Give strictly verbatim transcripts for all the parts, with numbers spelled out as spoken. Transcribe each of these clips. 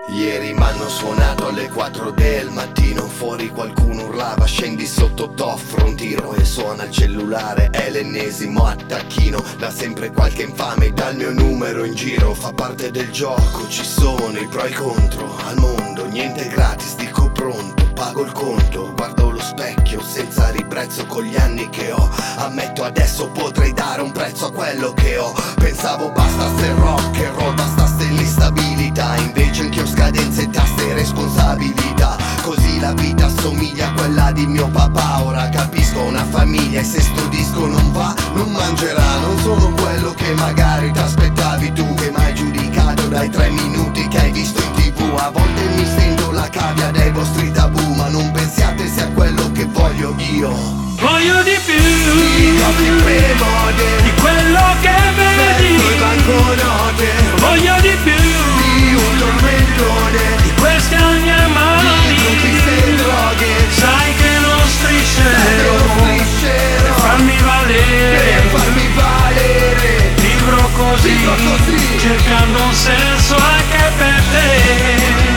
Ieri m'hanno suonato alle quattro del mattino. Fuori qualcuno urlava scendi sotto, t'offro un tiro. E suona il cellulare, è l'ennesimo attacchino. Da sempre qualche infame dal mio numero in giro. Fa parte del gioco, ci sono i pro e i contro. Al mondo niente gratis, dico pronto, pago il conto. Guardo lo specchio senza ribrezzo con gli anni che ho. Ammetto adesso potrei dare un prezzo a quello che ho. Pensavo bastasse il rock and roll, bastasse l'instabilità. Invece anch'io scadenze e tasse e responsabilità. Così la vita assomiglia a quella di mio papà. Ora capisco una famiglia e se sto disco non va, non mangerà. Non sono quello che magari t'aspettavi tu, che m'hai giudicato dai tre minuti che hai visto in tv. A volte mi sento la cavia dei vostri tabù, ma non pensiate sia quello che voglio io. Voglio di più Di copie premode, di quello che vedi. due banconote. Voglio di più Di un tormentone, di queste anni amari. trucchi e droghe. Sai che non Te lo striscerò striscerò per farmi per valere. farmi valere. Vivrò così, Vivrò così, cercando un senso anche per te.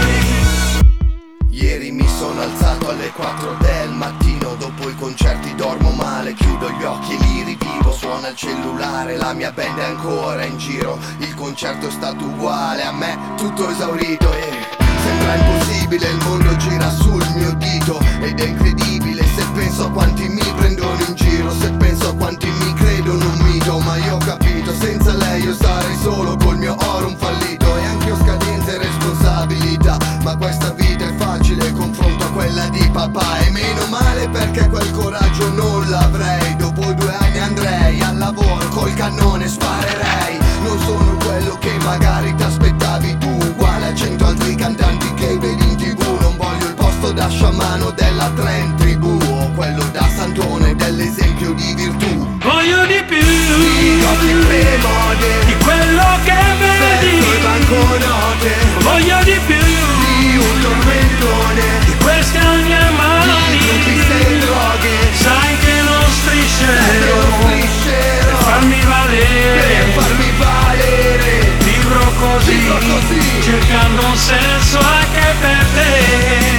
Ieri mi sono alzato alle quattro del mattino. Dopo i concerti dormo male, chiudo gli occhi e li rivivo. Suona il cellulare, la mia band è ancora in giro. Il concerto è stato uguale, a me tutto esaurito. E sembra impossibile, il mondo gira sul mio dito. Ed è incredibile se penso a quanti mi prendono in giro. Se penso a quanti mi credono un mito. Ma io ho capito, senza lei io sarei solo col mio oro un fallito. E anche ho scadenze e responsabilità, ma questa vita è facile confronto a quella di papà. E meno male perché quel coraggio non l'avrei. Dopo due anni andrei al lavoro col cannone sparerei. Non sono quello che magari t'aspettavi tu, uguale a cento altri cantanti che vedi in tv. Non voglio il posto da sciamano della Trent Tribù, o quello da santone dell'esempio di virtù. Voglio di più Di copie premode, di quello che vedi. due banconote. Voglio di più Di un tormentone, di queste anni amari. trucchi e droghe. Sai che non Te lo striscerò striscerò per farmi per valere. farmi valere. Vivrò così, Vivrò così, cercando un senso anche per te.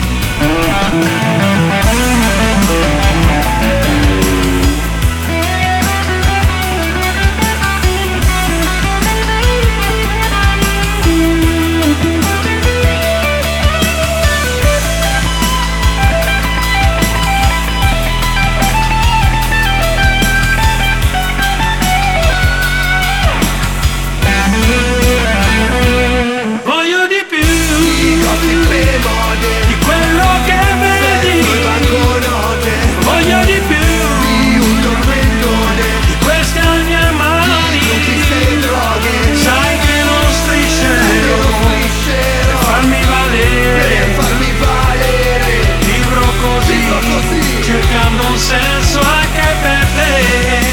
Voglio di più di copie premode, di quello che vedi. due banconote. Voglio di più Di un tormentone, di queste anni amari. trucchi e droghe. Sai che non Te lo striscerò striscerò per farmi per valere. farmi valere. Vivrò così, Vivrò così, cercando un senso anche per te.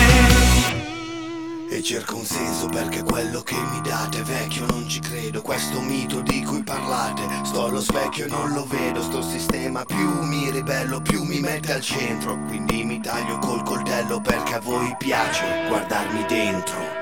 e cerco un senso perché quello che mi date è vecchio, non ci credo. Questo mito di cui parlate, sto allo specchio e non lo vedo. Sto sistema più mi ribello, più mi mette al centro. Quindi mi taglio col coltello perché a voi piace guardarmi dentro.